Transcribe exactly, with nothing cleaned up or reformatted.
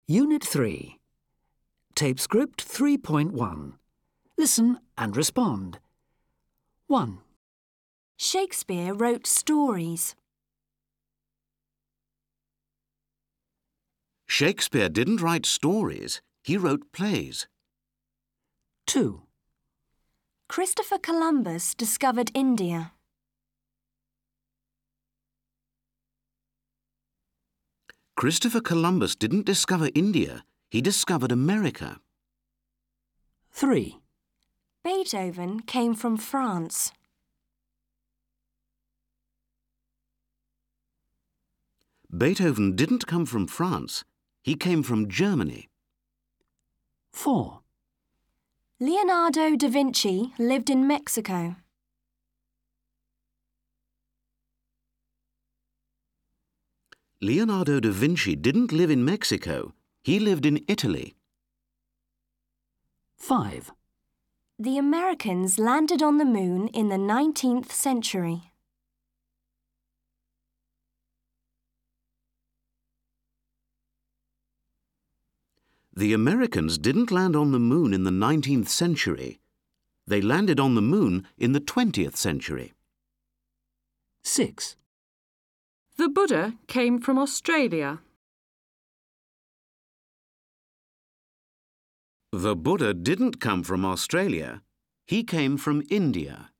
Unit three. Tape script three point one. Listen and respond. one. Shakespeare wrote stories. Shakespeare didn't write stories, he wrote plays. two. Christopher Columbus discovered India. Christopher Columbus didn't discover India, he discovered America. three. Beethoven came from France. Beethoven didn't come from France, he came from Germany. four. Leonardo da Vinci lived in Mexico. Leonardo da Vinci didn't live in Mexico, he lived in Italy. five. The Americans landed on the moon in the nineteenth century. The Americans didn't land on the moon in the nineteenth century. They landed on the moon in the twentieth century. six. The Buddha came from Australia. The Buddha didn't come from Australia, he came from India.